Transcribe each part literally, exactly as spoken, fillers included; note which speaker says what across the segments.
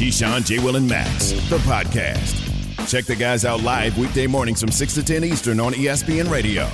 Speaker 1: Keyshawn, J. Will, and Max, the podcast. Check the guys out live weekday mornings from six to ten Eastern on E S P N Radio.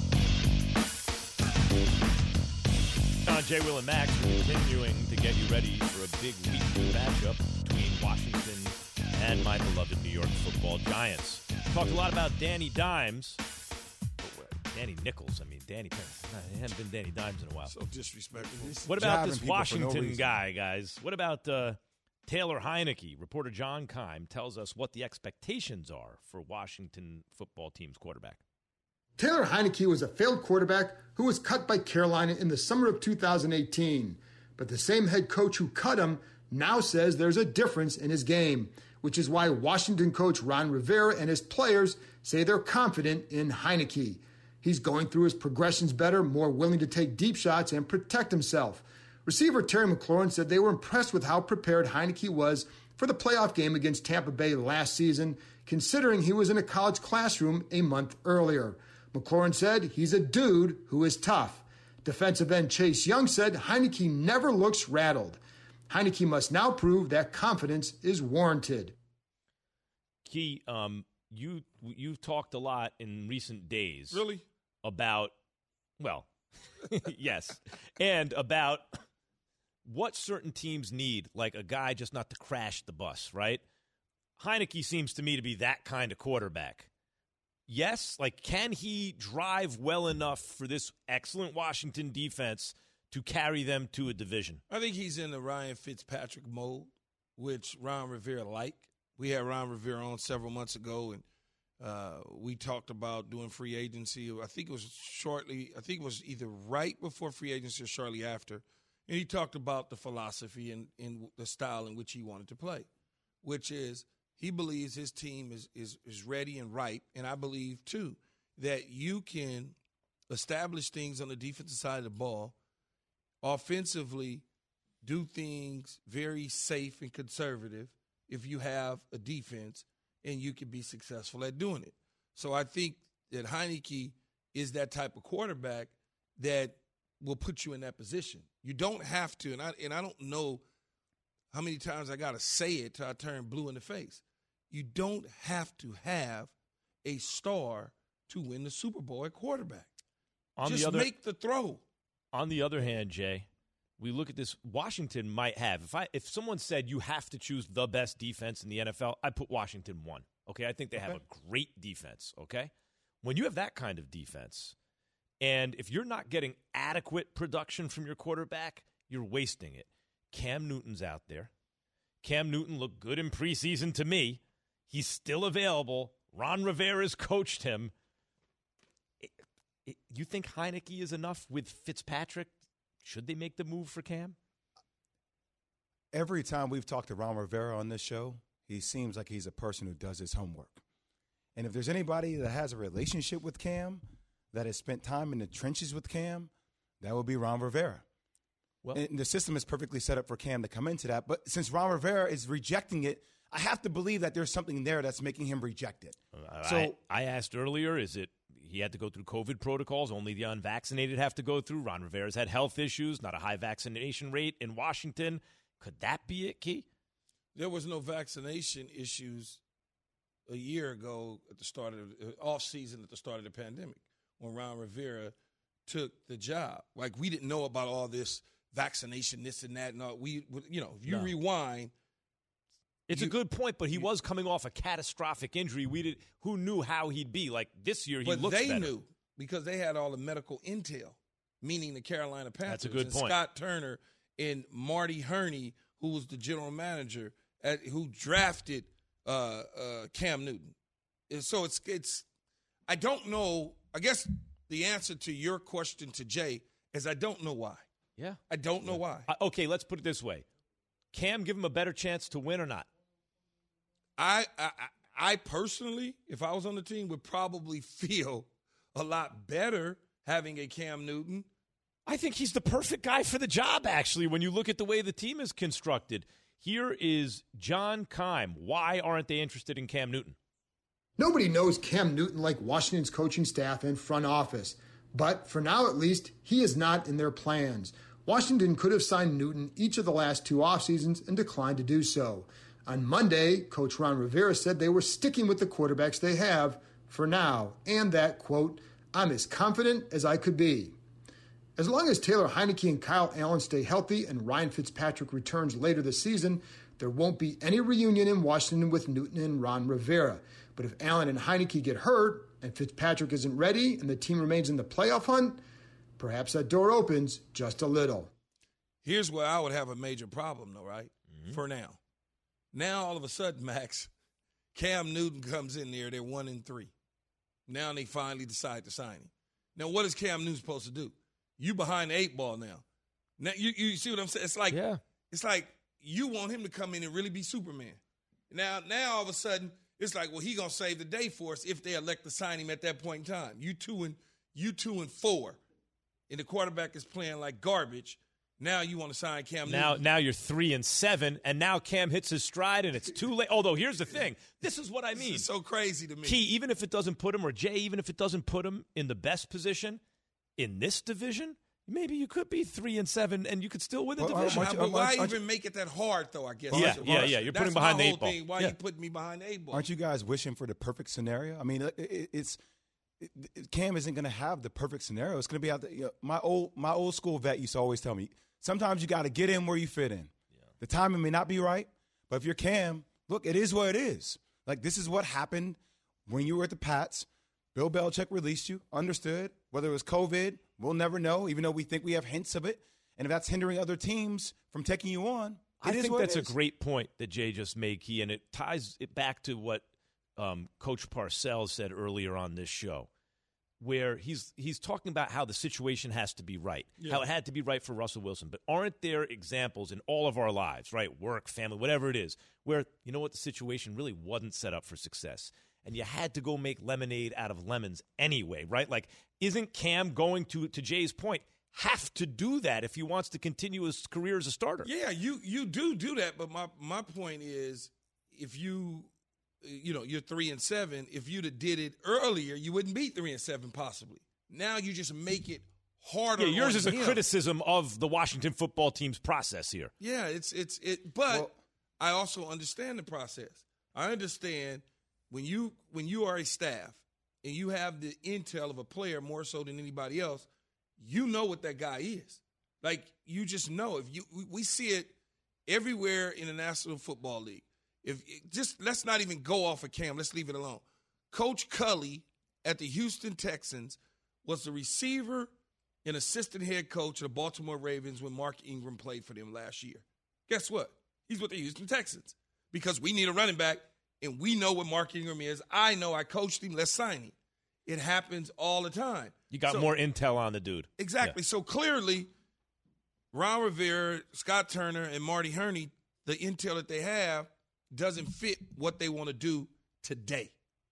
Speaker 2: Keyshawn, J. Will, and Max, we're continuing to get you ready for a big weekly matchup between Washington and my beloved New York Football Giants. Talked a lot about Danny Dimes. Danny Nichols. I mean, Danny. It hadn't been Danny Dimes in a while.
Speaker 3: So disrespectful.
Speaker 2: What about this Washington no guy, guys? What about uh, Taylor Heinicke? Reporter John Keim tells us what the expectations are for Washington football team's quarterback.
Speaker 4: Taylor Heinicke was a failed quarterback who was cut by Carolina in the summer of two thousand eighteen. But the same head coach who cut him now says there's a difference in his game, which is why Washington coach Ron Rivera and his players say they're confident in Heinicke. He's going through his progressions better, more willing to take deep shots and protect himself. Receiver Terry McLaurin said they were impressed with how prepared Heinicke was for the playoff game against Tampa Bay last season, considering he was in a college classroom a month earlier. McLaurin said he's a dude who is tough. Defensive end Chase Young said Heinicke never looks rattled. Heinicke must now prove that confidence is warranted.
Speaker 2: Key, um, you you've talked a lot in recent days.
Speaker 3: Really?
Speaker 2: About, well, yes, and about what certain teams need, like a guy just not to crash the bus, right? Heinicke seems to me to be that kind of quarterback. Yes, like can he drive well enough for this excellent Washington defense to carry them to a division?
Speaker 3: I think he's in the Ryan Fitzpatrick mode, which Ron Rivera liked. We had Ron Rivera on several months ago, and uh, we talked about doing free agency. I think it was shortly, I think it was either right before free agency or shortly after. And he talked about the philosophy and, and the style in which he wanted to play, which is he believes his team is, is, is ready and ripe. And I believe, too, that you can establish things on the defensive side of the ball, offensively do things very safe and conservative if you have a defense and you can be successful at doing it. So I think that Heinicke is that type of quarterback that will put you in that position. You don't have to, and I and I don't know how many times I got to say it till I turn blue in the face. You don't have to have a star to win the Super Bowl at quarterback. On Just the other, make the throw.
Speaker 2: On the other hand, Jay, we look at this. Washington might have. If I if someone said you have to choose the best defense in the N F L, I'd put Washington one. Okay, I think they have okay. a great defense. Okay, when you have that kind of defense, and if you're not getting adequate production from your quarterback, you're wasting it. Cam Newton's out there. Cam Newton looked good in preseason to me. He's still available. Ron Rivera's coached him. It, it, you think Heinicke is enough with Fitzpatrick? Should they make the move for Cam?
Speaker 5: Every time we've talked to Ron Rivera on this show, he seems like he's a person who does his homework. And if there's anybody that has a relationship with Cam, that has spent time in the trenches with Cam, that would be Ron Rivera. Well, and the system is perfectly set up for Cam to come into that. But since Ron Rivera is rejecting it, I have to believe that there's something there that's making him reject it.
Speaker 2: Uh,
Speaker 5: so
Speaker 2: I, I asked earlier, is it he had to go through COVID protocols? Only the unvaccinated have to go through. Ron Rivera's had health issues, not a high vaccination rate in Washington. Could that be it, Key?
Speaker 3: There was no vaccination issues a year ago at the start of the off season at the start of the pandemic when Ron Rivera took the job. Like, we didn't know about all this vaccination, this and that, and all. We, you know, if you no. rewind.
Speaker 2: It's you, a good point, but he you, was coming off a catastrophic injury. We did. Who knew how he'd be? Like this year, he
Speaker 3: but
Speaker 2: looks
Speaker 3: they
Speaker 2: better.
Speaker 3: knew because they had all the medical intel, meaning the Carolina Panthers.
Speaker 2: That's a good
Speaker 3: and
Speaker 2: point.
Speaker 3: Scott Turner and Marty Herney, who was the general manager, at, who drafted uh, uh, Cam Newton. And so it's it's. I don't know. I guess the answer to your question to Jay is I don't know why.
Speaker 2: Yeah,
Speaker 3: I don't know
Speaker 2: yeah.
Speaker 3: why.
Speaker 2: Uh, okay, let's put it this way: Cam give him a better chance to win or not?
Speaker 3: I, I I personally, if I was on the team, would probably feel a lot better having a Cam Newton.
Speaker 2: I think he's the perfect guy for the job, actually, when you look at the way the team is constructed. Here is John Keim. Why aren't they interested in Cam Newton?
Speaker 4: Nobody knows Cam Newton like Washington's coaching staff and front office. But for now, at least, he is not in their plans. Washington could have signed Newton each of the last two off seasons and declined to do so. On Monday, Coach Ron Rivera said they were sticking with the quarterbacks they have for now, and that, quote, I'm as confident as I could be. As long as Taylor Heinicke and Kyle Allen stay healthy and Ryan Fitzpatrick returns later this season, there won't be any reunion in Washington with Newton and Ron Rivera. But if Allen and Heinicke get hurt and Fitzpatrick isn't ready and the team remains in the playoff hunt, perhaps that door opens just a little.
Speaker 3: Here's where I would have a major problem, though, right?
Speaker 2: Mm-hmm.
Speaker 3: For now. Now, all of a sudden, Max, Cam Newton comes in there. They're one and three. Now they finally decide to sign him. Now, what is Cam Newton supposed to do? You behind the eight ball now. Now you, you see what I'm saying? It's like
Speaker 2: yeah.
Speaker 3: it's like you want him to come in and really be Superman. Now, now all of a sudden, it's like, well, he gonna save the day for us if they elect to sign him at that point in time. You two and you two and four, and the quarterback is playing like garbage. Now you want to sign Cam
Speaker 2: now,
Speaker 3: Newton.
Speaker 2: Now you're three and seven, and now Cam hits his stride, and it's too late. Although here's the thing, this is what I mean.
Speaker 3: This is so crazy to me.
Speaker 2: Key, even if it doesn't put him, or Jay, even if it doesn't put him in the best position in this division, maybe you could be three and seven, and you could still win the
Speaker 5: Well,
Speaker 2: division.
Speaker 5: aren't you-
Speaker 3: But why
Speaker 5: aren't you-
Speaker 3: even make it that hard, though? I guess.
Speaker 2: Yeah,
Speaker 3: That's-
Speaker 2: yeah, yeah. You're
Speaker 3: that's
Speaker 2: putting behind
Speaker 3: my
Speaker 2: the
Speaker 3: whole
Speaker 2: eight ball.
Speaker 3: thing. Why
Speaker 2: Yeah.
Speaker 3: you putting me behind the eight ball?
Speaker 5: Aren't you guys wishing for the perfect scenario? I mean, it, it, it's it, it, Cam isn't going to have the perfect scenario. It's going to be out there. You know, my old my old school vet used to always tell me, sometimes you got to get in where you fit in. Yeah. The timing may not be right, but if you're Cam, look, it is what it is. Like, this is what happened when you were at the Pats. Bill Belichick released you, understood. Whether it was COVID, we'll never know, even though we think we have hints of it. And if that's hindering other teams from taking you on,
Speaker 2: I
Speaker 5: it is
Speaker 2: think
Speaker 5: what
Speaker 2: that's
Speaker 5: it
Speaker 2: a
Speaker 5: is.
Speaker 2: great point that Jay just made, Key, and it ties it back to what um, Coach Parcells said earlier on this show, where he's he's talking about how the situation has to be right,
Speaker 3: Yeah.
Speaker 2: how it had to be right for Russell Wilson. But aren't there examples in all of our lives, right, work, family, whatever it is, where, you know what, the situation really wasn't set up for success, and you had to go make lemonade out of lemons anyway, right? Like, isn't Cam going to, to Jay's point, have to do that if he wants to continue his career as a starter?
Speaker 3: Yeah, you you do do that, but my my point is, if you you know you're three and seven, if you'd have did it earlier, you wouldn't be three and seven possibly. Now you just make it harder.
Speaker 2: Yeah, yours
Speaker 3: on
Speaker 2: is a
Speaker 3: him.
Speaker 2: criticism of the Washington football team's process here.
Speaker 3: Yeah, it's it's it. But
Speaker 5: Well-
Speaker 3: I also understand the process. I understand when you when you are a staff and you have the intel of a player more so than anybody else, you know what that guy is. Like, you just know. If you we, we see it everywhere in the National Football League. If just let's not even go off of Cam. Let's leave it alone. Coach Culley at the Houston Texans was the receiver and assistant head coach of the Baltimore Ravens when Mark Ingram played for them last year. Guess what? He's with the Houston Texans because we need a running back, and we know what Mark Ingram is. I know. I coached him. Let's sign him. It happens all the time.
Speaker 2: You got
Speaker 3: So-
Speaker 2: more intel on the dude.
Speaker 3: Exactly. So clearly, Ron Rivera, Scott Turner, and Marty Herney, the intel that they have doesn't fit what they want to do today.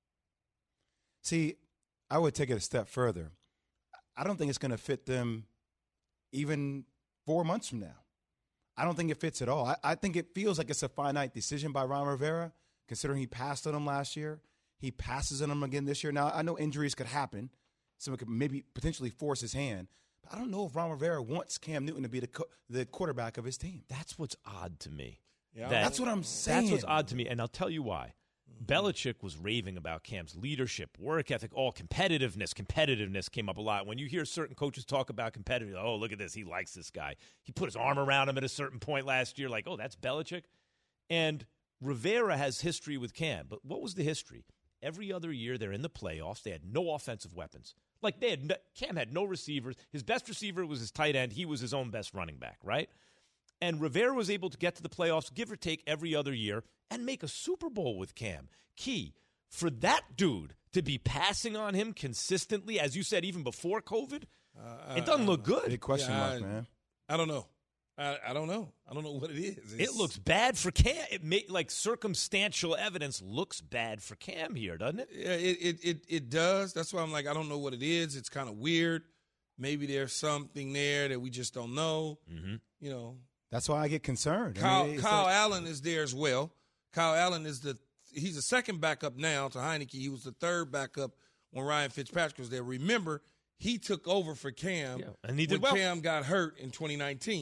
Speaker 5: See, I would take it a step further. I don't think it's going to fit them even four months from now. I don't think it fits at all. I, I think it feels like it's a finite decision by Ron Rivera, considering he passed on him last year. He passes on him again this year. Now, I know injuries could happen. Someone could maybe potentially force his hand. But I don't know if Ron Rivera wants Cam Newton to be the co- the quarterback of his team.
Speaker 2: That's what's odd to me.
Speaker 3: Yeah,
Speaker 2: That-
Speaker 5: That's what I'm saying.
Speaker 2: That's what's odd to me, and I'll tell you why. Belichick was raving about Cam's leadership, work ethic, all competitiveness. Competitiveness came up a lot. When you hear certain coaches talk about competitive, oh, look at this, he likes this guy. He put his arm around him at a certain point last year, like, oh, that's Belichick. And Rivera has history with Cam, but what was the history? Every other year they're in the playoffs. They had no offensive weapons. Like, they had no, Cam had no receivers. His best receiver was his tight end. He was his own best running back, right? And Rivera was able to get to the playoffs, give or take, every other year and make a Super Bowl with Cam. Key, for that dude to be passing on him consistently, as you said, even before COVID,
Speaker 3: Uh,
Speaker 2: it doesn't look good.
Speaker 5: Big question
Speaker 3: Yeah,
Speaker 5: mark,
Speaker 3: I-
Speaker 5: man.
Speaker 3: I don't know. I, I don't know. I don't know what it is.
Speaker 2: It
Speaker 3: It's-
Speaker 2: looks bad for Cam. It may, like circumstantial evidence looks bad for Cam here, doesn't it?
Speaker 3: Yeah, it, it it it does. That's why I'm like, I don't know what it is. It's kind of weird. Maybe there's something there that we just don't know.
Speaker 2: Mm-hmm.
Speaker 3: You know,
Speaker 5: That's why I get concerned. I
Speaker 3: Kyle,
Speaker 5: mean, it's
Speaker 3: Kyle
Speaker 5: like-
Speaker 3: Allen is there as well. Kyle Allen is the he's the second backup now to Heinicke. He was the third backup when Ryan Fitzpatrick was there. Remember, he took over for Cam
Speaker 2: Yeah, and he did
Speaker 3: when
Speaker 2: well.
Speaker 3: Cam got hurt in twenty nineteen.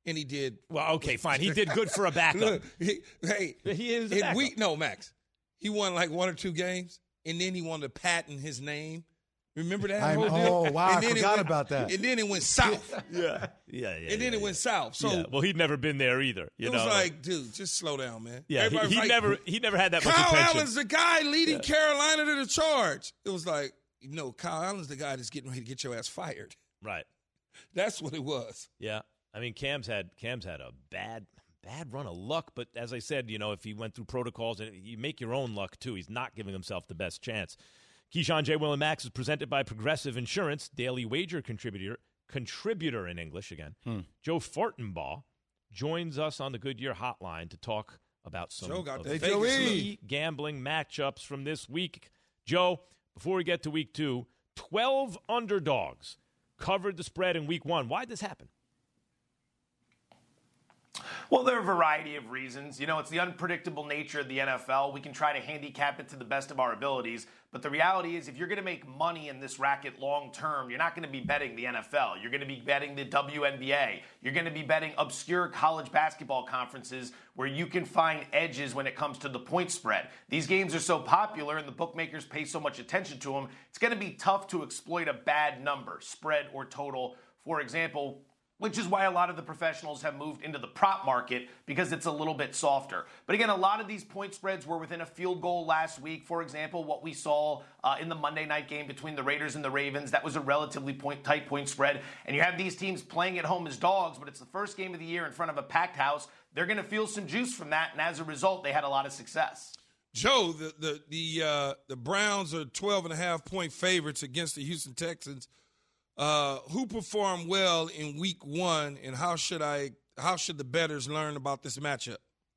Speaker 3: and he did.
Speaker 2: Well, okay, fine. He did good for a backup.
Speaker 3: Look, he, hey,
Speaker 2: he is a
Speaker 3: in
Speaker 2: backup.
Speaker 3: week no Max. He won like one or two games, and then he wanted to patent his name. Remember that?
Speaker 5: I,
Speaker 3: whole deal?
Speaker 5: oh wow,
Speaker 3: and
Speaker 5: I
Speaker 3: then
Speaker 5: forgot
Speaker 3: went,
Speaker 5: about that.
Speaker 3: And then it went south.
Speaker 2: yeah, yeah, yeah.
Speaker 3: And then
Speaker 2: yeah,
Speaker 3: it went
Speaker 2: yeah.
Speaker 3: south. So
Speaker 2: yeah. Well, he'd never been there either. You
Speaker 3: it
Speaker 2: know?
Speaker 3: was like, dude, just slow down, man.
Speaker 2: yeah, he,
Speaker 3: Everybody
Speaker 2: he
Speaker 3: was like,
Speaker 2: never, he never had that much
Speaker 3: Kyle
Speaker 2: attention.
Speaker 3: Allen's the guy leading
Speaker 2: Yeah.
Speaker 3: Carolina to the charge. It was like, you know, Kyle Allen's the guy that's getting ready to get your ass fired.
Speaker 2: Right.
Speaker 3: That's what it was.
Speaker 2: Yeah. I mean, Cam's had Cam's had a bad bad run of luck, but as I said, you know, if he went through protocols, and you make your own luck too. He's not giving himself the best chance. Keyshawn, J. Will, and Max is presented by Progressive Insurance, daily wager contributor, contributor in English again.
Speaker 5: Hmm.
Speaker 2: Joe Fortenbaugh joins us on the Goodyear Hotline to talk about some
Speaker 3: Joe got
Speaker 2: of
Speaker 3: the
Speaker 2: the
Speaker 3: Vegas
Speaker 2: key gambling matchups from this week. Joe, before we get to week two, twelve underdogs covered the spread in week one. Why did this happen?
Speaker 6: Well, there are a variety of reasons. You know, it's the unpredictable nature of the N F L. We can try to handicap it to the best of our abilities, but the reality is if you're going to make money in this racket long term, you're not going to be betting the N F L. You're going to be betting the W N B A. You're going to be betting obscure college basketball conferences where you can find edges when it comes to the point spread. These games are so popular and the bookmakers pay so much attention to them, it's going to be tough to exploit a bad number, spread or total. For example, which is why a lot of the professionals have moved into the prop market because it's a little bit softer. But again, a lot of these point spreads were within a field goal last week. For example, what we saw uh, in the Monday night game between the Raiders and the Ravens, that was a relatively point, tight point spread. And you have these teams playing at home as dogs, but it's the first game of the year in front of a packed house. They're going to feel some juice from that, and as a result, they had a lot of success.
Speaker 3: Joe, the the the, uh, the Browns are twelve and a half point favorites against the Houston Texans. Uh, who performed well in week one, and how should I? How should the bettors learn about this matchup?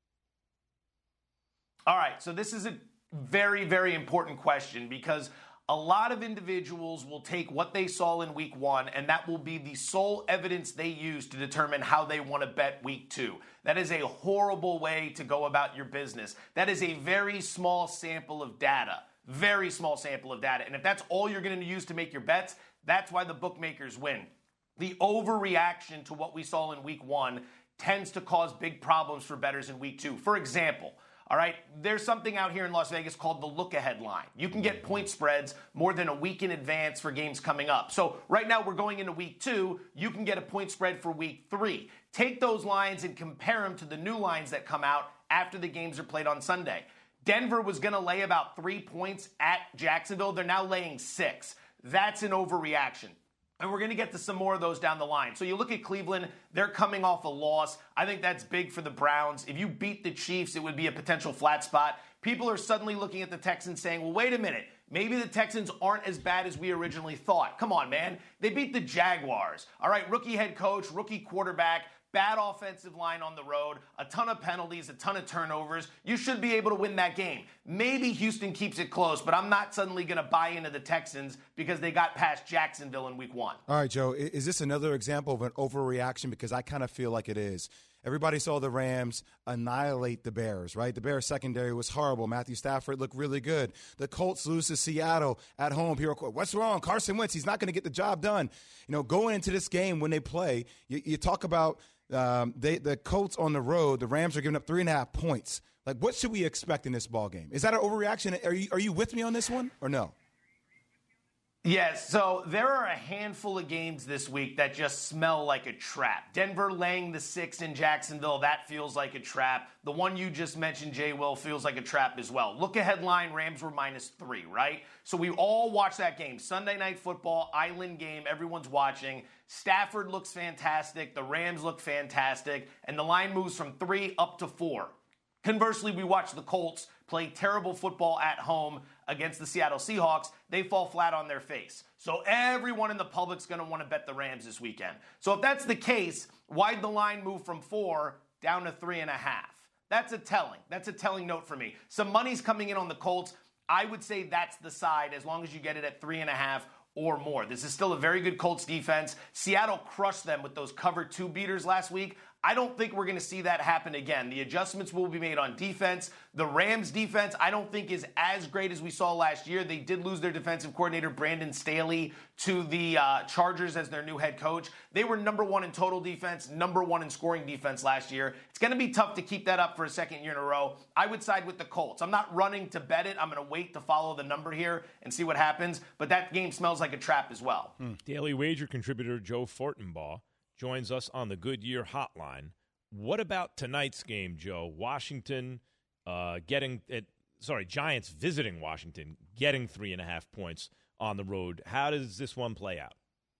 Speaker 6: All right, so this is a very, very important question because a lot of individuals will take what they saw in week one, and that will be the sole evidence they use to determine how they want to bet week two. That is a horrible way to go about your business. That is a very small sample of data, very small sample of data. And if that's all you're going to use to make your bets, that's why the bookmakers win. The overreaction to what we saw in week one tends to cause big problems for bettors in week two. For example, all right, there's something out here in Las Vegas called the look-ahead line. You can get point spreads more than a week in advance for games coming up. So right now we're going into week two. You can get a point spread for week three. Take those lines and compare them to the new lines that come out after the games are played on Sunday. Denver was going to lay about three points at Jacksonville. They're now laying six. That's an overreaction. And we're going to get to some more of those down the line. So you look at Cleveland, they're coming off a loss. I think that's big for the Browns. If you beat the Chiefs, it would be a potential flat spot. People are suddenly looking at the Texans saying, well, wait a minute. Maybe the Texans aren't as bad as we originally thought. Come on, man. They beat the Jaguars. All right, rookie head coach, rookie quarterback, bad offensive line on the road, a ton of penalties, a ton of turnovers. You should be able to win that game. Maybe Houston keeps it close, but I'm not suddenly going to buy into the Texans because they got past Jacksonville in week one.
Speaker 5: All right, Joe, is this another example of an overreaction? Because I kind of feel like it is. Everybody saw the Rams annihilate the Bears, right? The Bears secondary was horrible. Matthew Stafford looked really good. The Colts lose to Seattle at home. People are, what's wrong? Carson Wentz, he's not going to get the job done. You know, going into this game when they play, you, you talk about um, they, the Colts on the road, the Rams are giving up three and a half points. Like, what should we expect in this ball game? Is that an overreaction? Are you, are you with me on this one or no?
Speaker 6: Yes, so there are a handful of games this week that just smell like a trap. Denver laying the six in Jacksonville, that feels like a trap. The one you just mentioned, Jay Will, feels like a trap as well. Look ahead line, Rams were minus three, right? So we all watched that game. Sunday Night Football, island game, everyone's watching. Stafford looks fantastic, the Rams look fantastic, and the line moves from three up to four. Conversely, we watch the Colts play terrible football at home against the Seattle Seahawks. They fall flat on their face. So everyone in the public's going to want to bet the Rams this weekend. So if that's the case, why'd the line move from four down to three and a half? That's a telling. That's a telling note for me. Some money's coming in on the Colts. I would say that's the side as long as you get it at three and a half or more. This is still a very good Colts defense. Seattle crushed them with those cover two beaters last week. I don't think we're going to see that happen again. The adjustments will be made on defense. The Rams defense, I don't think is as great as we saw last year. They did lose their defensive coordinator, Brandon Staley, to the uh, Chargers as their new head coach. They were number one in total defense, number one in scoring defense last year. It's going to be tough to keep that up for a second year in a row. I would side with the Colts. I'm not running to bet it. I'm going to wait to follow the number here and see what happens. But that game smells like a trap as well.
Speaker 2: Hmm. Daily Wager contributor Joe Fortenbaugh joins us on the Goodyear Hotline. What about tonight's game, Joe? Washington uh, getting uh, sorry, Giants visiting Washington, getting three and a half points on the road. How does this one play out?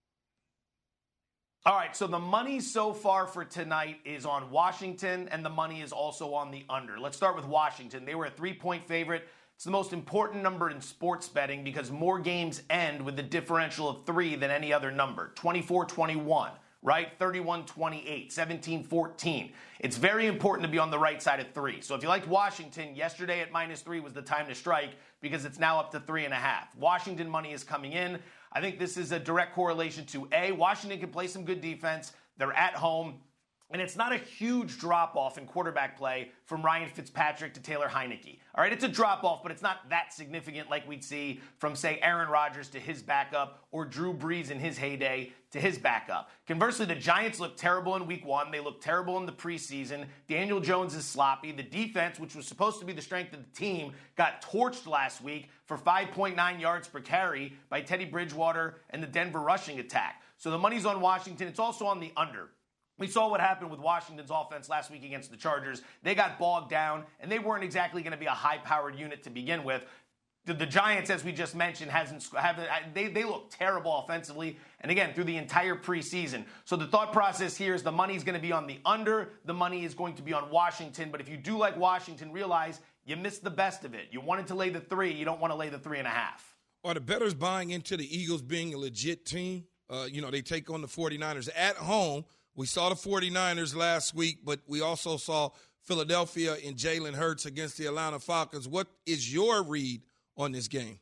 Speaker 6: All right, so the money so far for tonight is on Washington, and the money is also on the under. Let's start with Washington. They were a three-point favorite. It's the most important number in sports betting because more games end with a differential of three than any other number. twenty-four twenty-one, right? thirty-one twenty-eight, seventeen fourteen. It's very important to be on the right side of three. So if you liked Washington, yesterday at minus three was the time to strike because it's now up to three and a half. Washington money is coming in. I think this is a direct correlation to A, Washington can play some good defense. They're at home. And it's not a huge drop-off in quarterback play from Ryan Fitzpatrick to Taylor Heineke. All right, it's a drop-off, but it's not that significant like we'd see from, say, Aaron Rodgers to his backup or Drew Brees in his heyday to his backup. Conversely, the Giants looked terrible in week one. They looked terrible in the preseason. Daniel Jones is sloppy. The defense, which was supposed to be the strength of the team, got torched last week for five point nine yards per carry by Teddy Bridgewater and the Denver rushing attack. So the money's on Washington. It's also on the under. We saw what happened with Washington's offense last week against the Chargers. They got bogged down, and they weren't exactly going to be a high-powered unit to begin with. The, the Giants, as we just mentioned, hasn't haven't they they look terrible offensively, and again through the entire preseason. So the thought process here is the money's going to be on the under. The money is going to be on Washington. But if you do like Washington, realize you missed the best of it. You wanted to lay the three. You don't want to lay the three and a half.
Speaker 3: Are the bettors buying into the Eagles being a legit team? Uh, you know, they take on the 49ers at home. We saw the 49ers last week, but we also saw Philadelphia and Jalen Hurts against the Atlanta Falcons. What is your read on this game?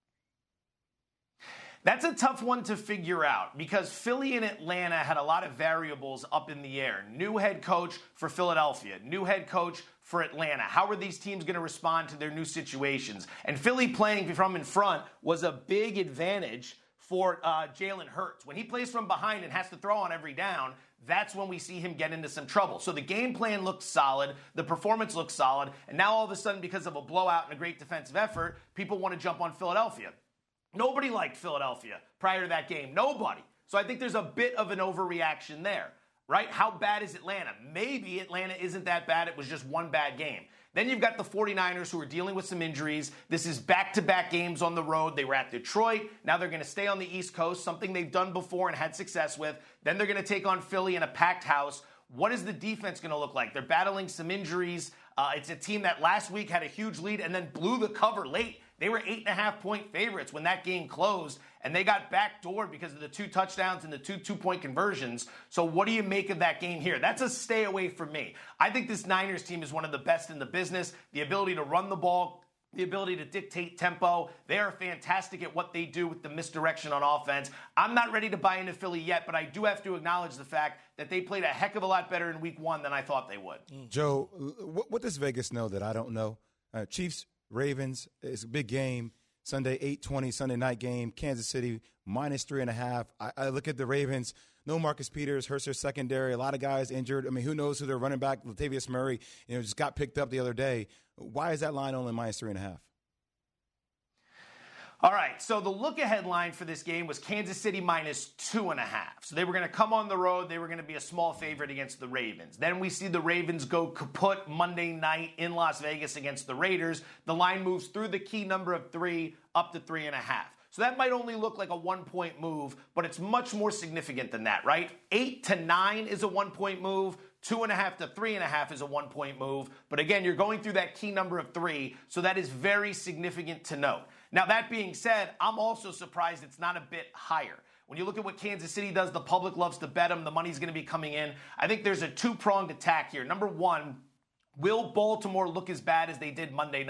Speaker 6: That's a tough one to figure out because Philly and Atlanta had a lot of variables up in the air. New head coach for Philadelphia, new head coach for Atlanta. How are these teams going to respond to their new situations? And Philly playing from in front was a big advantage for uh, Jalen Hurts. When he plays from behind and has to throw on every down, that's when we see him get into some trouble. So the game plan looks solid, the performance looks solid, and now all of a sudden, because of a blowout and a great defensive effort, people want to jump on Philadelphia. Nobody liked Philadelphia prior to that game. Nobody. So I think there's a bit of an overreaction there, right? How bad is Atlanta? Maybe Atlanta isn't that bad. It was just one bad game. Then you've got the 49ers who are dealing with some injuries. This is back-to-back games on the road. They were at Detroit. Now they're going to stay on the East Coast, something they've done before and had success with. Then they're going to take on Philly in a packed house. What is the defense going to look like? They're battling some injuries. Uh, it's a team that last week had a huge lead and then blew the cover late. They were eight and a half point favorites when that game closed, and they got backdoored because of the two touchdowns and the two two-point conversions. So what do you make of that game here? That's a stay away from me. I think this Niners team is one of the best in the business. The ability to run the ball, the ability to dictate tempo. They are fantastic at what they do with the misdirection on offense. I'm not ready to buy into Philly yet, but I do have to acknowledge the fact that they played a heck of a lot better in week one than I thought they would.
Speaker 5: Joe, what, what does Vegas know that I don't know? Uh, Chiefs, Ravens, it's a big game. Sunday, eight twenty, Sunday night game. Kansas City, minus three and a half. I, I look at the Ravens. No Marcus Peters, hurts their secondary. A lot of guys injured. I mean, who knows who their running back, Latavius Murray, you know, just got picked up the other day. Why is that line only minus three and a half?
Speaker 6: All right, so the look-ahead line for this game was Kansas City minus two and a half. So they were going to come on the road. They were going to be a small favorite against the Ravens. Then we see the Ravens go kaput Monday night in Las Vegas against the Raiders. The line moves through the key number of three up to three and a half. So that might only look like a one-point move, but it's much more significant than that, right? Eight to nine is a one-point move. Two and a half to three and a half is a one-point move. But again, you're going through that key number of three, so that is very significant to note. Now, that being said, I'm also surprised it's not a bit higher. When you look at what Kansas City does, the public loves to bet them. The money's going to be coming in. I think there's a two-pronged attack here. Number one, will Baltimore look as bad as they did Monday night?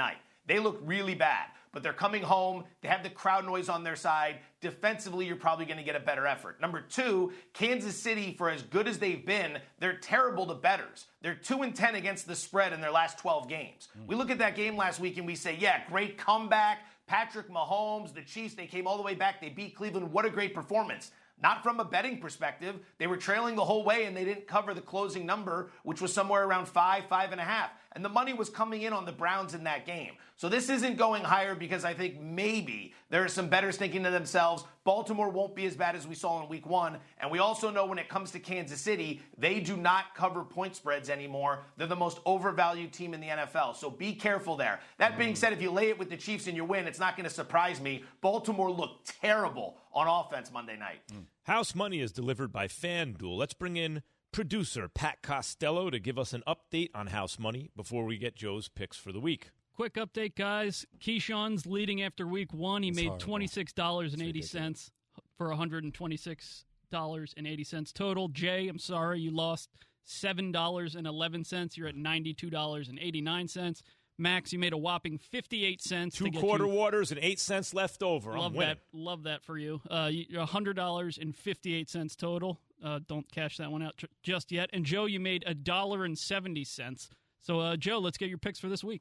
Speaker 6: They look really bad. But they're coming home. They have the crowd noise on their side. Defensively, you're probably going to get a better effort. Number two, Kansas City, for as good as they've been, they're terrible to bettors. They're two and ten against the spread in their last twelve games. Mm. We look at that game last week and we say, yeah, great comeback. Patrick Mahomes, the Chiefs, they came all the way back. They beat Cleveland. What a great performance. Not from a betting perspective. They were trailing the whole way, and they didn't cover the closing number, which was somewhere around five, five and a half. And the money was coming in on the Browns in that game. So this isn't going higher because I think maybe there are some bettors thinking to themselves, Baltimore won't be as bad as we saw in week one. And we also know when it comes to Kansas City, they do not cover point spreads anymore. They're the most overvalued team in the N F L. So be careful there. That being said, if you lay it with the Chiefs and you win, it's not going to surprise me. Baltimore looked terrible on offense Monday night.
Speaker 2: Mm. House Money is delivered by FanDuel. Let's bring in producer Pat Costello to give us an update on House Money before we get Joe's picks for the week.
Speaker 7: Quick update, guys. Keyshawn's leading after week one. He it's made twenty-six dollars and eighty cents for one hundred twenty-six dollars and eighty cents total. Jay, I'm sorry, you lost seven dollars and eleven cents. You're at ninety-two dollars and eighty-nine cents. Max, you made a whopping fifty-eight cents.
Speaker 2: Two quarter you. waters and eight cents left over.
Speaker 7: Love
Speaker 2: I'm winning.
Speaker 7: that. Love that for you. Uh, one hundred dollars and fifty-eight cents total. Uh, don't cash that one out tr- just yet. And Joe, you made one dollar and seventy cents. So, uh, Joe, let's get your picks for this week.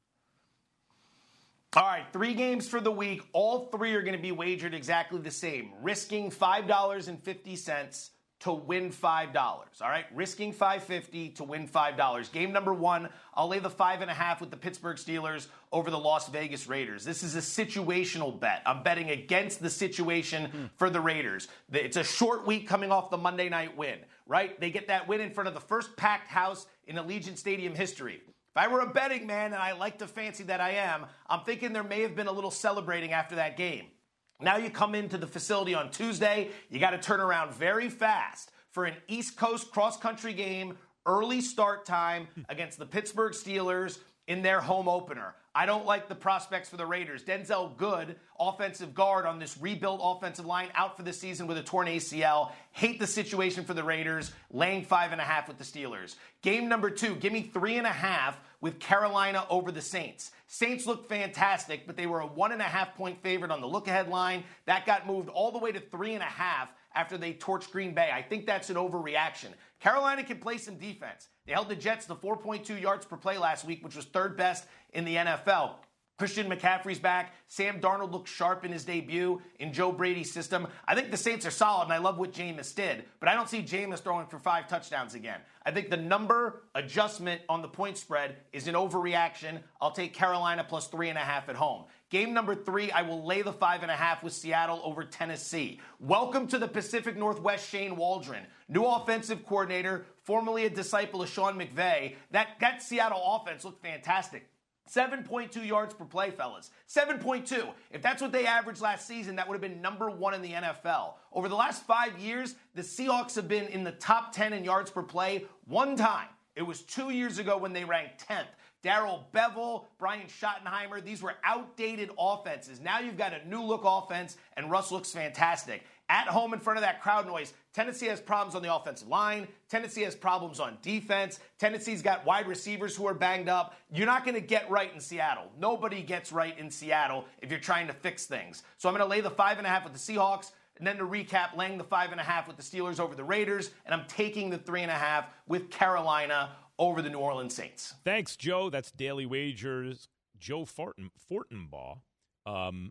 Speaker 6: All right, three games for the week. All three are going to be wagered exactly the same. Risking five dollars and fifty cents to win five dollars. All right, risking five dollars and fifty cents to win five dollars. Game number one, I'll lay the five and a half with the Pittsburgh Steelers over the Las Vegas Raiders. This is a situational bet. I'm betting against the situation mm. for the Raiders. It's a short week coming off the Monday night win, right? They get that win in front of the first packed house in Allegiant Stadium history. If I were a betting man, and I like to fancy that I am, I'm thinking there may have been a little celebrating after that game. Now you come into the facility on Tuesday, you got to turn around very fast for an East Coast cross-country game, early start time against the Pittsburgh Steelers in their home opener. I don't like the prospects for the Raiders. Denzel Good, offensive guard on this rebuilt offensive line, out for the season with a torn A C L. Hate the situation for the Raiders, laying five and a half with the Steelers. Game number two, give me three and a half with Carolina over the Saints. Saints looked fantastic, but they were a one and a half point favorite on the look-ahead line. That got moved all the way to three and a half after they torched Green Bay. I think that's an overreaction. Carolina can play some defense. They held the Jets to four point two yards per play last week, which was third best in the N F L. Christian McCaffrey's back. Sam Darnold looked sharp in his debut in Joe Brady's system. I think the Saints are solid, and I love what Jameis did, but I don't see Jameis throwing for five touchdowns again. I think the number adjustment on the point spread is an overreaction. I'll take Carolina plus three and a half at home. Game number three, I will lay the five and a half with Seattle over Tennessee. Welcome to the Pacific Northwest, Shane Waldron. New offensive coordinator, formerly a disciple of Sean McVay. That, that Seattle offense looked fantastic. seven point two yards per play, fellas. seven point two. If that's what they averaged last season, that would have been number one in the N F L. Over the last five years, the Seahawks have been in the top ten in yards per play one time. It was two years ago when they ranked tenth. Darrell Bevel, Brian Schottenheimer, these were outdated offenses. Now you've got a new look offense, and Russ looks fantastic. At home in front of that crowd noise, Tennessee has problems on the offensive line. Tennessee has problems on defense. Tennessee's got wide receivers who are banged up. You're not going to get right in Seattle. Nobody gets right in Seattle if you're trying to fix things. So I'm going to lay the five and a half with the Seahawks. And then to recap, laying the five and a half with the Steelers over the Raiders. And I'm taking the three and a half with Carolina over the New Orleans Saints.
Speaker 2: Thanks, Joe. That's Daily Wagers. Joe Fortin, Fortenbaugh um,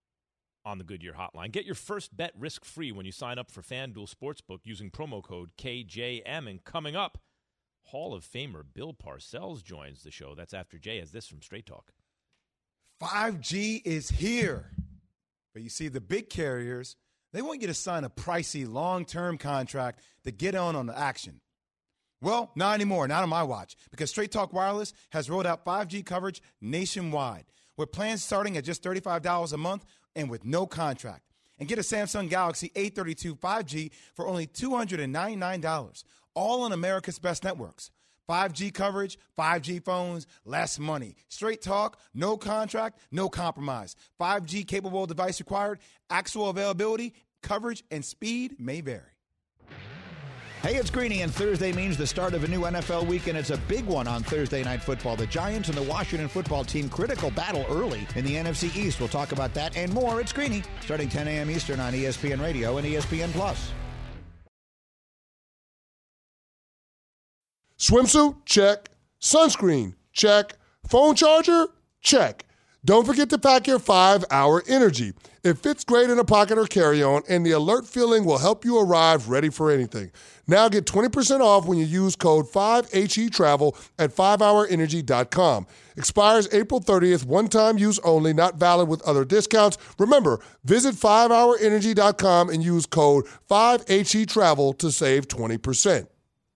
Speaker 2: on the Goodyear Hotline. Get your first bet risk-free when you sign up for FanDuel Sportsbook using promo code K J M. And coming up, Hall of Famer Bill Parcells joins the show. That's after Jay has this from Straight Talk.
Speaker 5: five G is here. But you see, the big carriers, they want you to sign a pricey long-term contract to get on on the action. Well, not anymore, not on my watch, because Straight Talk Wireless has rolled out five G coverage nationwide, with plans starting at just thirty-five dollars a month and with no contract. And get a Samsung Galaxy A thirty-two five G for only two hundred ninety-nine dollars, all on America's best networks. five G coverage, five G phones, less money. Straight Talk, no contract, no compromise. five G capable device required, actual availability, coverage, and speed may vary.
Speaker 8: Hey, it's Greeny, and Thursday means the start of a new N F L week, and it's a big one on Thursday Night Football. The Giants and the Washington football team, critical battle early in the N F C East. We'll talk about that and more. It's Greeny, starting ten a.m. Eastern on E S P N Radio and E S P N Plus.
Speaker 9: Swimsuit? Check. Sunscreen? Check. Phone charger? Check. Don't forget to pack your five hour Energy. It fits great in a pocket or carry-on, and the alert feeling will help you arrive ready for anything. Now get twenty percent off when you use code five H E Travel at five hour energy dot com. Expires April thirtieth, one-time use only, not valid with other discounts. Remember, visit five hour energy dot com and use code five H E Travel to save twenty percent.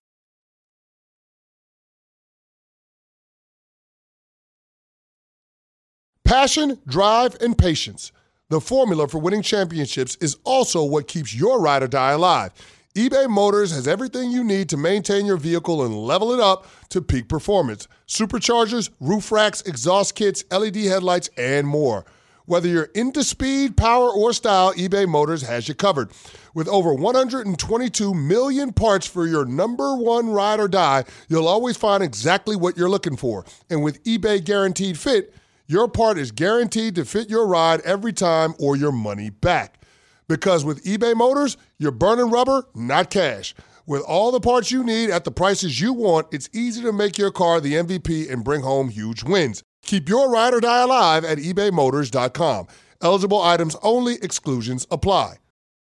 Speaker 9: Passion, drive, and patience. The formula for winning championships is also what keeps your ride or die alive. eBay Motors has everything you need to maintain your vehicle and level it up to peak performance. Superchargers, roof racks, exhaust kits, L E D headlights, and more. Whether you're into speed, power, or style, eBay Motors has you covered. With over one hundred twenty-two million parts for your number one ride or die, you'll always find exactly what you're looking for. And with eBay Guaranteed Fit, your part is guaranteed to fit your ride every time or your money back. Because with eBay Motors, you're burning rubber, not cash. With all the parts you need at the prices you want, it's easy to make your car the M V P and bring home huge wins. Keep your ride or die alive at ebay motors dot com. Eligible items only. Exclusions apply.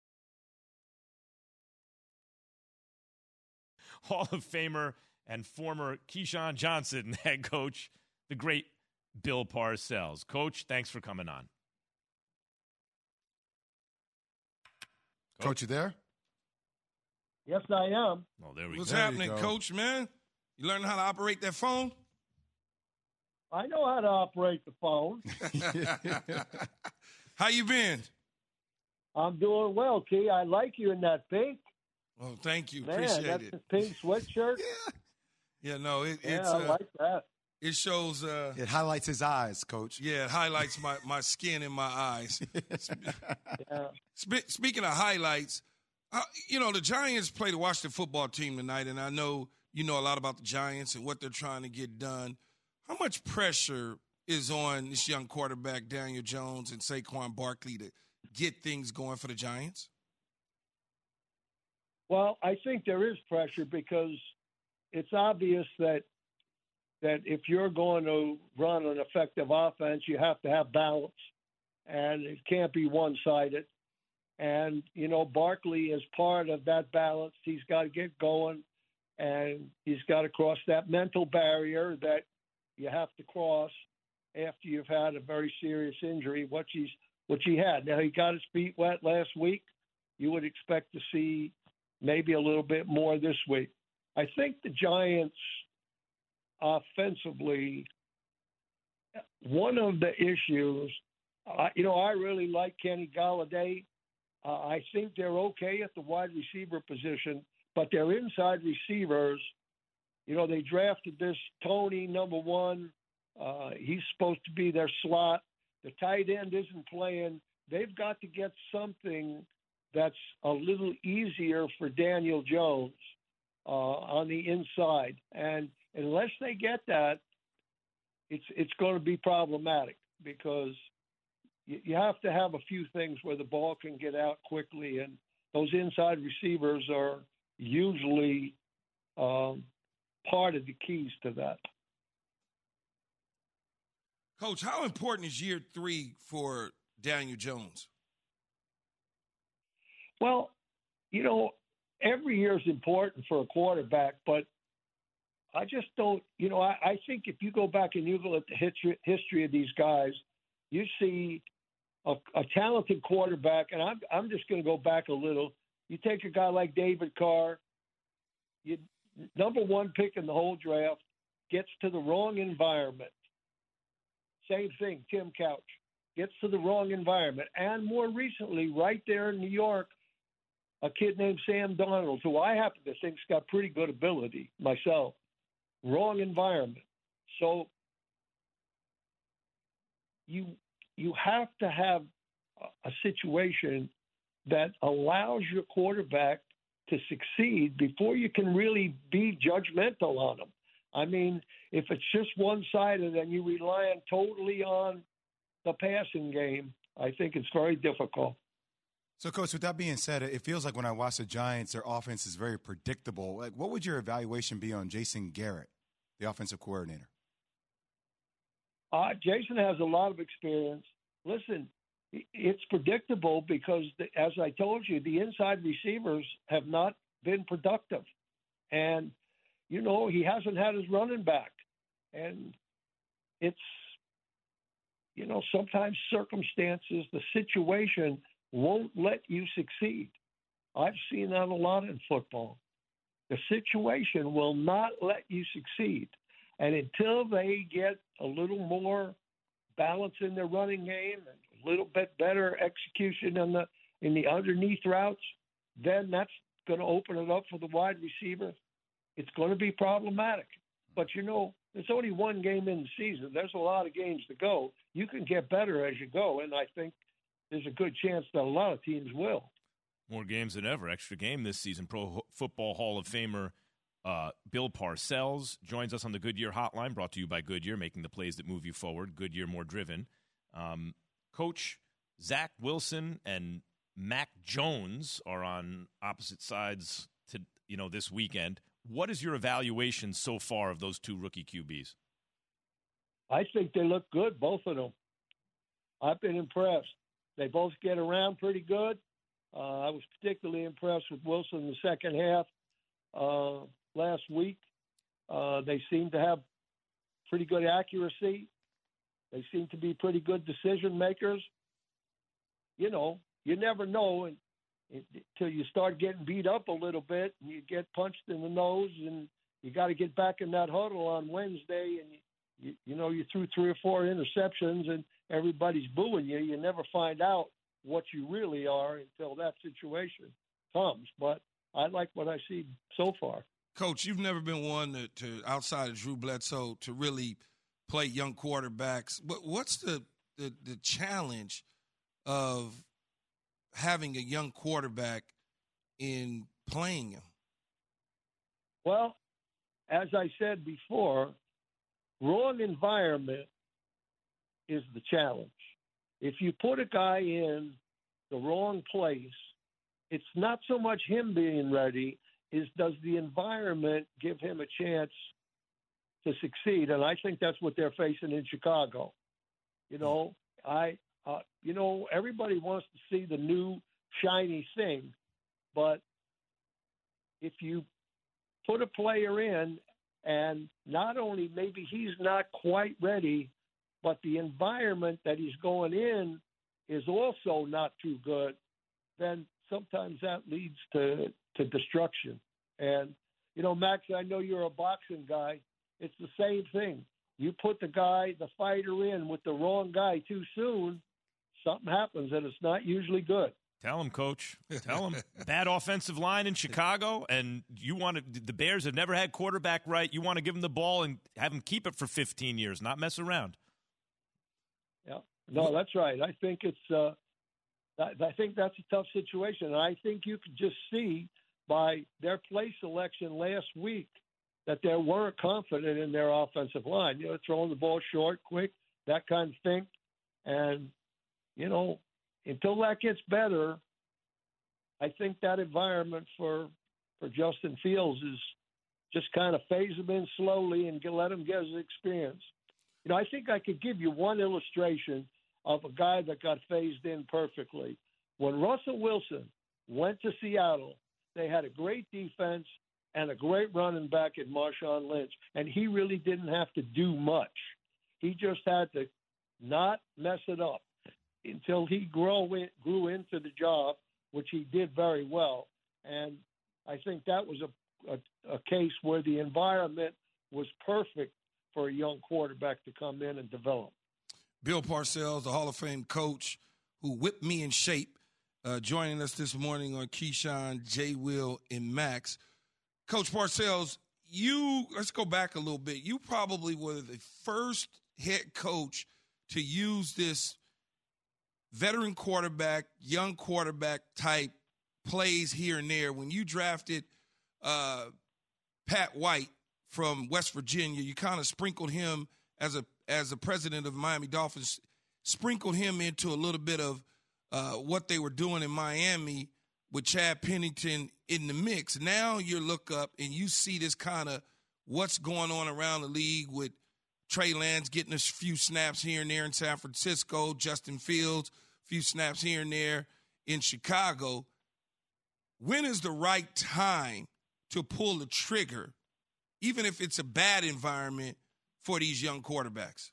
Speaker 2: Hall of Famer and former Keyshawn Johnson head coach, the great Bill Parcells. Coach, thanks for coming on.
Speaker 9: Coach, Coach you there?
Speaker 10: Yes, I am.
Speaker 2: Oh, there we
Speaker 3: What's
Speaker 2: go.
Speaker 3: happening, Coach, man? You learning how to operate that phone?
Speaker 10: I know how to operate the phone.
Speaker 3: How you been?
Speaker 10: I'm doing well, Key. I like you in that pink.
Speaker 3: Oh, thank you.
Speaker 10: Man,
Speaker 3: Appreciate
Speaker 10: that's
Speaker 3: it.
Speaker 10: the pink sweatshirt.
Speaker 3: Yeah. Yeah, no, it,
Speaker 10: yeah,
Speaker 3: it's.
Speaker 10: I
Speaker 3: uh,
Speaker 10: like that.
Speaker 3: It shows. Uh,
Speaker 5: it highlights his eyes, Coach.
Speaker 3: Yeah, it highlights my, my skin and my eyes.
Speaker 10: yeah.
Speaker 3: Spe- speaking of highlights, uh, you know, the Giants play the Washington football team tonight, and I know you know a lot about the Giants and what they're trying to get done. How much pressure is on this young quarterback, Daniel Jones, and Saquon Barkley to get things going for the Giants?
Speaker 10: Well, I think there is pressure because it's obvious that that if you're going to run an effective offense, you have to have balance, and it can't be one-sided. And, you know, Barkley is part of that balance. He's got to get going, and he's got to cross that mental barrier that you have to cross after you've had a very serious injury, which he's which he had. Now, he got his feet wet last week. You would expect to see maybe a little bit more this week. I think the Giants offensively, one of the issues, uh, you know, I really like Kenny Golladay. Uh, I think they're okay at the wide receiver position, but their inside receivers, you know, they drafted this Tony, number one. Uh, he's supposed to be their slot. The tight end isn't playing. They've got to get something that's a little easier for Daniel Jones uh, on the inside. And unless they get that, it's it's going to be problematic because you, you have to have a few things where the ball can get out quickly, and those inside receivers are usually um, part of the keys to that.
Speaker 3: Coach, how important is year three for Daniel Jones?
Speaker 10: Well, you know, every year is important for a quarterback, but I just don't, you know, I, I think if you go back and you look at the history, history of these guys, you see a, a talented quarterback, and I'm, I'm just going to go back a little. You take a guy like David Carr, you, number one pick in the whole draft, gets to the wrong environment. Same thing, Tim Couch gets to the wrong environment. And more recently, right there in New York, a kid named Sam Darnold, who I happen to think's got pretty good ability myself. Wrong environment. So you you have to have a situation that allows your quarterback to succeed before you can really be judgmental on them. I mean, if it's just one-sided and you rely on totally on the passing game, I think it's very difficult.
Speaker 5: So, Coach, with that being said, it feels like when I watch the Giants, their offense is very predictable. Like, what would your evaluation be on Jason Garrett, the offensive coordinator?
Speaker 10: Uh, Jason has a lot of experience. Listen, it's predictable because, the, as I told you, the inside receivers have not been productive. And, you know, he hasn't had his running back. And it's, you know, sometimes circumstances, the situation won't let you succeed. I've seen that a lot in football. The situation will not let you succeed. And until they get a little more balance in their running game and a little bit better execution in the in the underneath routes, then that's going to open it up for the wide receiver. It's going to be problematic. But, you know, there's only one game in the season. There's a lot of games to go. You can get better as you go, and I think there's a good chance that a lot of teams will.
Speaker 2: More games than ever. Extra game this season. Pro Football Hall of Famer uh, Bill Parcells joins us on the Goodyear Hotline, brought to you by Goodyear, making the plays that move you forward. Goodyear, more driven. Um, Coach Zach Wilson and Mac Jones are on opposite sides to you know this weekend. What is your evaluation so far of those two rookie Q Bs?
Speaker 10: I think they look good, both of them. I've been impressed. They both get around pretty good. Uh, I was particularly impressed with Wilson in the second half uh, last week. Uh, they seem to have pretty good accuracy. They seem to be pretty good decision makers. You know, you never know until you start getting beat up a little bit and you get punched in the nose and you got to get back in that huddle on Wednesday and, you, you, you know, you threw three or four interceptions and everybody's booing you. You never find out what you really are until that situation comes. But I like what I see so far.
Speaker 3: Coach, you've never been one to, to outside of Drew Bledsoe, to really play young quarterbacks. What, what's the, the, the challenge of having a young quarterback in playing him?
Speaker 10: Well, as I said before, wrong environment is the challenge. If you put a guy in the wrong place, it's not so much him being ready, is does the environment give him a chance to succeed? And I think that's what they're facing in Chicago. You know, I, uh, you know, everybody wants to see the new shiny thing, but if you put a player in and not only maybe he's not quite ready, but the environment that he's going in is also not too good, then sometimes that leads to, to destruction. And, you know, Max, I know you're a boxing guy. It's the same thing. You put the guy, the fighter in with the wrong guy too soon, something happens, and it's not usually good.
Speaker 2: Tell him, Coach. Tell him. Bad offensive line in Chicago, and you want to. The Bears have never had quarterback right. You want to give him the ball and have him keep it for fifteen years, not mess around.
Speaker 10: Yeah, no, that's right. I think it's. Uh, I think that's a tough situation, and I think you could just see by their play selection last week that they weren't confident in their offensive line. You know, throwing the ball short, quick, that kind of thing, and you know. Until that gets better, I think that environment for for Justin Fields is just kind of phase him in slowly and get, let him get his experience. You know, I think I could give you one illustration of a guy that got phased in perfectly. When Russell Wilson went to Seattle, they had a great defense and a great running back in Marshawn Lynch, and he really didn't have to do much. He just had to not mess it up until he grew, in, grew into the job, which he did very well. And I think that was a, a, a case where the environment was perfect for a young quarterback to come in and develop.
Speaker 3: Bill Parcells, the Hall of Fame coach who whipped me in shape, uh, joining us this morning on Keyshawn, J. Will, and Max. Coach Parcells, you, let's go back a little bit. You probably were the first head coach to use this veteran quarterback, young quarterback type plays here and there. When you drafted uh, Pat White from West Virginia, you kind of sprinkled him as a as a president of Miami Dolphins, sprinkled him into a little bit of uh, what they were doing in Miami with Chad Pennington in the mix. Now you look up and you see this kind of what's going on around the league with Trey Lance getting a few snaps here and there in San Francisco, Justin Fields, a few snaps here and there in Chicago. When is the right time to pull the trigger, even if it's a bad environment, for these young quarterbacks?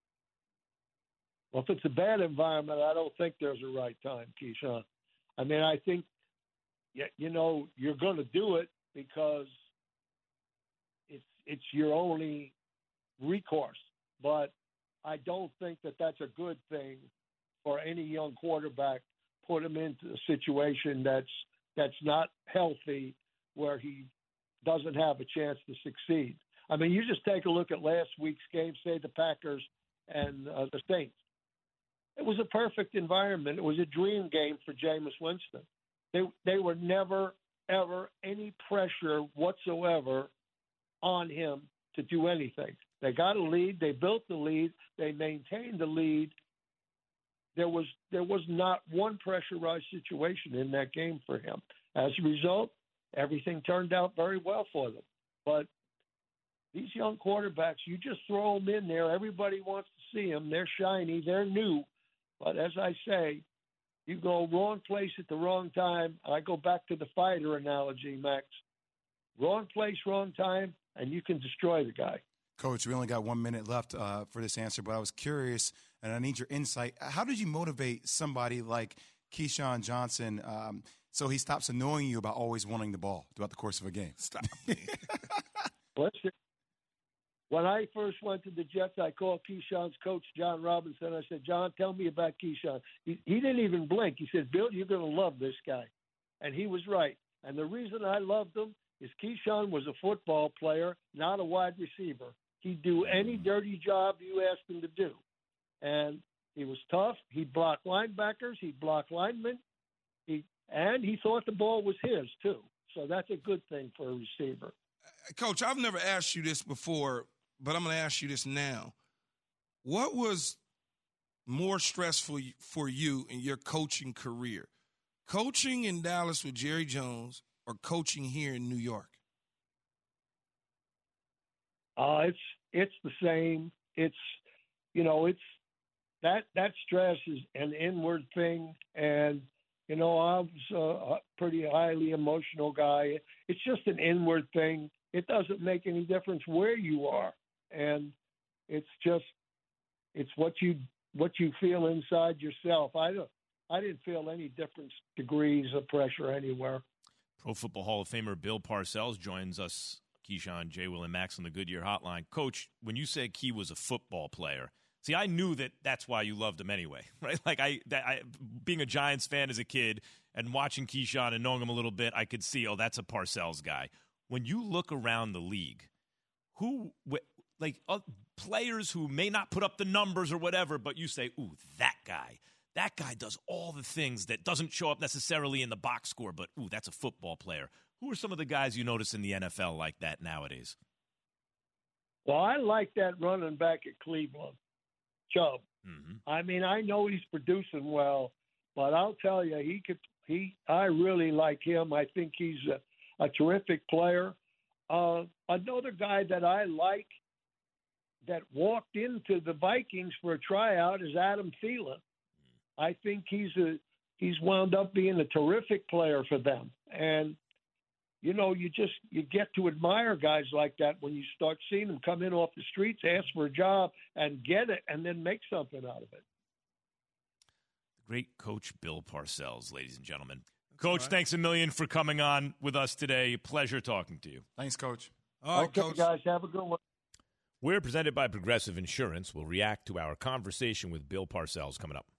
Speaker 10: Well, if it's a bad environment, I don't think there's a right time, Keyshawn. I mean, I think, you know, you're going to do it because it's it's your only recourse. But I don't think that that's a good thing for any young quarterback. Put him into a situation that's that's not healthy, where he doesn't have a chance to succeed. I mean, you just take a look at last week's game, say the Packers and uh, the Saints. It was a perfect environment. It was a dream game for Jameis Winston. They they were never, ever any pressure whatsoever on him to do anything. They got a lead. They built the lead. They maintained the lead. There was there was not one pressurized situation in that game for him. As a result, everything turned out very well for them. But these young quarterbacks, you just throw them in there. Everybody wants to see them. They're shiny. They're new. But as I say, you go wrong place at the wrong time. I go back to the fighter analogy, Max. Wrong place, wrong time, and you can destroy the guy.
Speaker 5: Coach, we only got one minute left uh, for this answer, but I was curious, and I need your insight. How did you motivate somebody like Keyshawn Johnson um, so he stops annoying you about always wanting the ball throughout the course of a game? Stop.
Speaker 10: Listen, when I first went to the Jets, I called Keyshawn's coach, John Robinson. I said, John, tell me about Keyshawn. He, he didn't even blink. He said, Bill, you're going to love this guy. And he was right. And the reason I loved him is Keyshawn was a football player, not a wide receiver. He'd do any dirty job you asked him to do. And he was tough. He blocked linebackers. He blocked linemen. He and he thought the ball was his, too. So that's a good thing for a receiver.
Speaker 3: Coach, I've never asked you this before, but I'm going to ask you this now. What was more stressful for you in your coaching career? Coaching in Dallas with Jerry Jones or coaching here in New York?
Speaker 10: Uh, it's it's the same. It's, you know, it's that that stress is an inward thing. And, you know, I was a pretty highly emotional guy. It's just an inward thing. It doesn't make any difference where you are. And it's just, it's what you what you feel inside yourself. I don't, I didn't feel any different degrees of pressure anywhere.
Speaker 2: Pro Football Hall of Famer Bill Parcells joins us. Keyshawn, J. Will, and Max on the Goodyear Hotline. Coach, when you said Key was a football player, see, I knew that that's why you loved him anyway, right? Like, I, that, I being a Giants fan as a kid and watching Keyshawn and knowing him a little bit, I could see, oh, that's a Parcells guy. When you look around the league, who, like, uh, players who may not put up the numbers or whatever, but you say, ooh, that guy, that guy does all the things that doesn't show up necessarily in the box score, but, ooh, that's a football player. Who are some of the guys you notice in the N F L like that nowadays?
Speaker 10: Well, I like that running back at Cleveland, Chubb.
Speaker 2: Mm-hmm.
Speaker 10: I mean, I know he's producing well, but I'll tell you, he could. He, I really like him. I think he's a, a terrific player. Uh, another guy that I like that walked into the Vikings for a tryout is Adam Thielen. I think he's a he's wound up being a terrific player for them, and you know, you just you get to admire guys like that when you start seeing them come in off the streets, ask for a job, and get it, and then make something out of it.
Speaker 2: The great Coach Bill Parcells, ladies and gentlemen. That's Coach, right. Thanks a million for coming on with us today. Pleasure talking to you.
Speaker 5: Thanks, Coach.
Speaker 3: All right,
Speaker 10: okay,
Speaker 3: Coach.
Speaker 10: guys, have a good one.
Speaker 2: We're presented by Progressive Insurance. We'll react to our conversation with Bill Parcells coming up.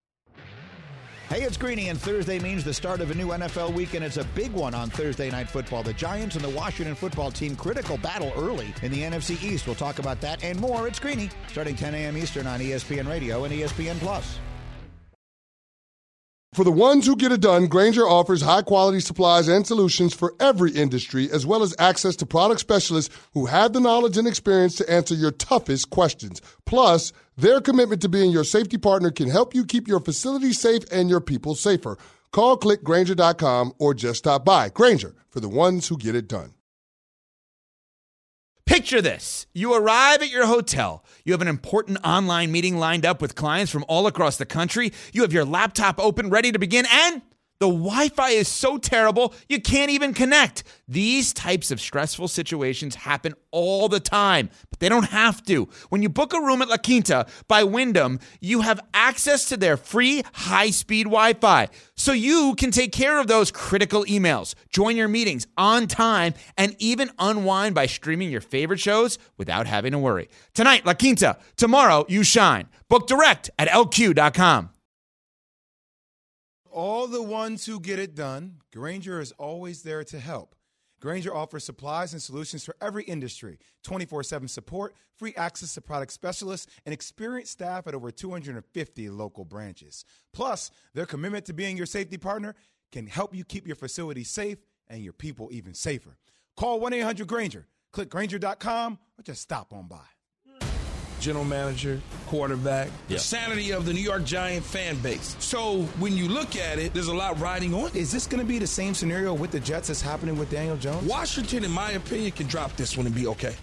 Speaker 8: Hey, it's Greeny, and Thursday means the start of a new N F L week, and it's a big one on Thursday Night Football. The Giants and the Washington Football Team, critical battle early in the N F C East. We'll talk about that and more. It's Greeny, starting ten a.m. Eastern on E S P N Radio and E S P N Plus.
Speaker 9: For the ones who get it done, Grainger offers high-quality supplies and solutions for every industry, as well as access to product specialists who have the knowledge and experience to answer your toughest questions. Plus, their commitment to being your safety partner can help you keep your facility safe and your people safer. Call, click Grainger dot com, or just stop by. Grainger, for the ones who get it done.
Speaker 11: Picture this. You arrive at your hotel. You have an important online meeting lined up with clients from all across the country. You have your laptop open, ready to begin, and the Wi-Fi is so terrible, you can't even connect. These types of stressful situations happen all the time, but they don't have to. When you book a room at La Quinta by Wyndham, you have access to their free high-speed Wi-Fi, so you can take care of those critical emails, join your meetings on time, and even unwind by streaming your favorite shows without having to worry. Tonight, La Quinta. Tomorrow, you shine. Book direct at L Q dot com.
Speaker 5: All the ones who get it done, Grainger is always there to help. Grainger offers supplies and solutions for every industry, twenty-four seven support, free access to product specialists, and experienced staff at over two hundred fifty local branches. Plus, their commitment to being your safety partner can help you keep your facility safe and your people even safer. Call one eight hundred Grainger, click Grainger dot com, or just stop on by.
Speaker 3: General manager, quarterback, the
Speaker 2: yeah.
Speaker 3: sanity of the New York Giant fan base. So when you look at it, there's a lot riding on it.
Speaker 5: Is this going to be the same scenario with the Jets that's happening with Daniel Jones?
Speaker 3: Washington, in my opinion, can drop this one and be okay.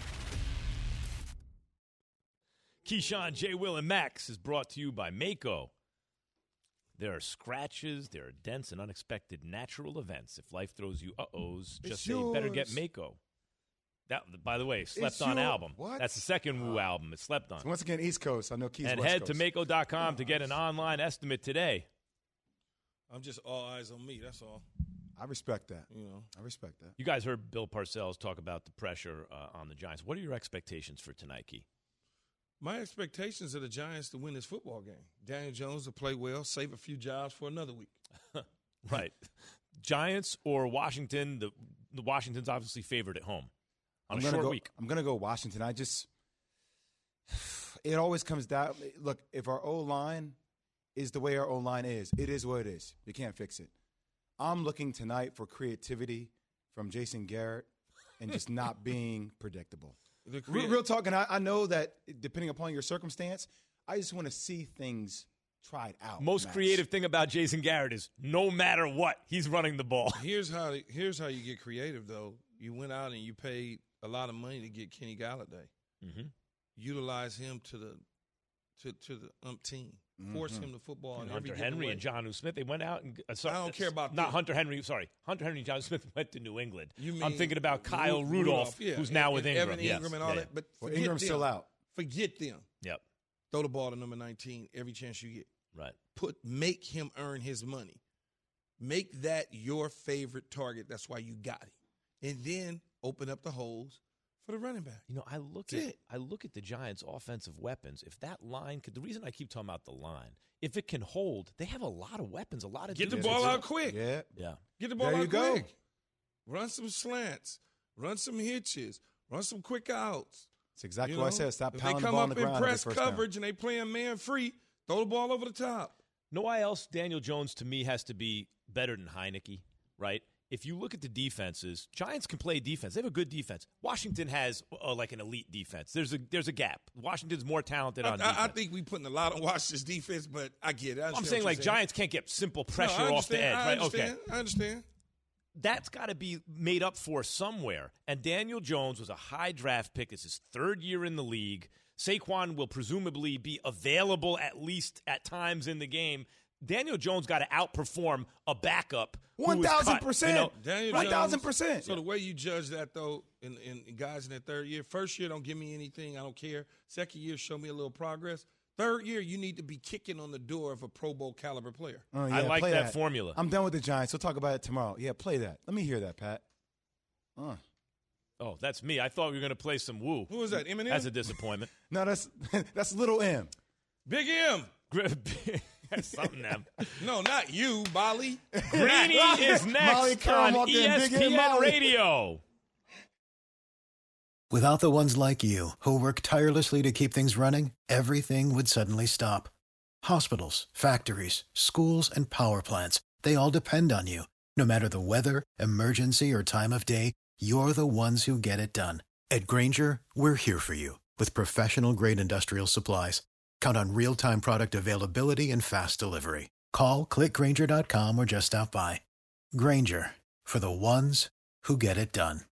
Speaker 2: Keyshawn, J. Will, and Max is brought to you by Mako. There are scratches, there are dents, and unexpected natural events. If life throws you uh-ohs, just
Speaker 5: It's
Speaker 2: say you better
Speaker 5: yours.
Speaker 2: get Mako. That, by the way, Slept
Speaker 5: It's
Speaker 2: On
Speaker 5: your-
Speaker 2: album.
Speaker 5: what?
Speaker 2: That's the second Woo album. It's Slept On.
Speaker 5: So once again, East Coast. I know Keys
Speaker 2: And
Speaker 5: West
Speaker 2: head
Speaker 5: Coast.
Speaker 2: to Mako dot com to get an online estimate today.
Speaker 3: I'm just all eyes on me, that's all.
Speaker 5: I respect that.
Speaker 3: You know,
Speaker 5: I respect that.
Speaker 2: You guys heard Bill Parcells talk about the pressure uh, on the Giants. What are your expectations for tonight, Key?
Speaker 3: my expectations are the Giants to win this football game. Daniel Jones to play well, save a few jobs for another week.
Speaker 2: Right. Giants or Washington? The, the Washington's obviously favored at home on
Speaker 5: I'm
Speaker 2: a
Speaker 5: gonna
Speaker 2: short
Speaker 5: go,
Speaker 2: week.
Speaker 5: I'm going to go Washington. I just – it always comes down – look, if our O-line is the way our O-line is, it is what it is. You can't fix it. I'm looking tonight for creativity from Jason Garrett and just not being predictable. Real, real talk, and I, I know that depending upon your circumstance, I just want to see things tried out.
Speaker 2: Most
Speaker 5: Max.
Speaker 2: creative thing about Jason Garrett is no matter what, he's running the ball.
Speaker 3: Here's how here's how you get creative, though. You went out and you paid a lot of money to get Kenny Galladay.
Speaker 2: Mm-hmm.
Speaker 3: Utilize him to the to to the umpteen. Force
Speaker 5: Mm-hmm.
Speaker 3: him to football.
Speaker 2: And
Speaker 3: in
Speaker 2: Hunter
Speaker 3: every
Speaker 2: Henry
Speaker 3: way.
Speaker 2: and Jonnu Smith, they went out and uh, sorry,
Speaker 3: I don't care about
Speaker 2: not
Speaker 3: them.
Speaker 2: Hunter Henry. Sorry, Hunter Henry and Jonnu Smith went to New England.
Speaker 3: You
Speaker 2: I'm
Speaker 3: mean
Speaker 2: thinking about Kyle
Speaker 3: Ru-
Speaker 2: Rudolph,
Speaker 3: yeah.
Speaker 2: who's
Speaker 3: and,
Speaker 2: now
Speaker 3: and
Speaker 2: with Ingram.
Speaker 3: Evan
Speaker 2: Yes.
Speaker 3: Ingram and all
Speaker 2: Yeah,
Speaker 3: that. But
Speaker 5: Well,
Speaker 3: forget
Speaker 5: Ingram's
Speaker 3: them.
Speaker 5: still out.
Speaker 3: Forget them.
Speaker 2: Yep.
Speaker 3: Throw the ball to number nineteen every chance you get.
Speaker 2: Right.
Speaker 3: Put make him earn his money. Make that your favorite target. That's why you got him. And then open up the holes for the running back.
Speaker 2: You know, I look
Speaker 3: That's
Speaker 2: at
Speaker 3: it.
Speaker 2: I look at the Giants' offensive weapons. If that line could, the reason I keep talking about the line, if it can hold, they have a lot of weapons, a lot of
Speaker 3: Get the
Speaker 2: dudes.
Speaker 3: ball out quick.
Speaker 5: Yeah.
Speaker 2: Yeah.
Speaker 3: Get the ball
Speaker 5: There
Speaker 3: out
Speaker 5: you go.
Speaker 3: quick. Run some slants. Run some hitches. Run some quick outs.
Speaker 5: That's exactly
Speaker 3: You
Speaker 5: what I
Speaker 3: know?
Speaker 5: said. Stop
Speaker 3: If they
Speaker 5: pounding the
Speaker 3: come
Speaker 5: ball on
Speaker 3: up
Speaker 5: the
Speaker 3: in
Speaker 5: ground. every
Speaker 3: press
Speaker 5: first down.
Speaker 3: coverage and they playing man free, throw the ball over the top.
Speaker 2: Know why else Daniel Jones to me has to be better than Heineke, right? If you look at the defenses, Giants can play defense. They have a good defense. Washington has uh, like an elite defense. There's a there's a gap. Washington's more talented
Speaker 3: I,
Speaker 2: on
Speaker 3: I,
Speaker 2: defense.
Speaker 3: I think we putting a lot on Washington's defense, but I get it. I
Speaker 2: I'm
Speaker 3: understand
Speaker 2: saying
Speaker 3: what
Speaker 2: like
Speaker 3: you're saying.
Speaker 2: Giants can't get simple
Speaker 3: No,
Speaker 2: pressure
Speaker 3: I
Speaker 2: off the edge,
Speaker 3: understand. I
Speaker 2: right?
Speaker 3: understand.
Speaker 2: Okay.
Speaker 3: I understand.
Speaker 2: That's got to be made up for somewhere. And Daniel Jones was a high draft pick. It's his third year in the league. Saquon will presumably be available at least at times in the game. Daniel Jones got to outperform a backup. who was
Speaker 5: One thousand
Speaker 2: cut,
Speaker 5: percent.
Speaker 2: you know?
Speaker 3: Daniel
Speaker 5: One
Speaker 3: Jones-
Speaker 5: thousand percent.
Speaker 3: So the way you judge that, though, in, in guys in their third year, first year, don't give me anything. I don't care. Second year, show me a little progress. Third year, you need to be kicking on the door of a Pro Bowl caliber player.
Speaker 5: Oh,
Speaker 2: I
Speaker 5: yeah,
Speaker 2: like
Speaker 5: play
Speaker 2: that formula.
Speaker 5: I'm done with the Giants. We'll talk about it tomorrow. Yeah, play that. Let me hear that, Pat. Uh.
Speaker 2: Oh, that's me. I thought we were going to play some woo.
Speaker 3: Who was that, Eminem?
Speaker 2: That's a disappointment.
Speaker 5: No, that's that's Little M.
Speaker 3: Big M.
Speaker 2: That's something, them.
Speaker 3: No, not you, Bali.
Speaker 2: Greeny is
Speaker 5: Molly
Speaker 2: next
Speaker 5: Curran
Speaker 2: on
Speaker 5: walked in,
Speaker 2: E S
Speaker 5: Big
Speaker 2: P
Speaker 5: M
Speaker 2: N
Speaker 5: Molly.
Speaker 2: Radio.
Speaker 12: Without the ones like you, who work tirelessly to keep things running, everything would suddenly stop. Hospitals, factories, schools, and power plants, they all depend on you. No matter the weather, emergency, or time of day, you're the ones who get it done. At Grainger, we're here for you with professional-grade industrial supplies. Count on real-time product availability and fast delivery. Call, click Grainger dot com, or just stop by. Grainger, for the ones who get it done.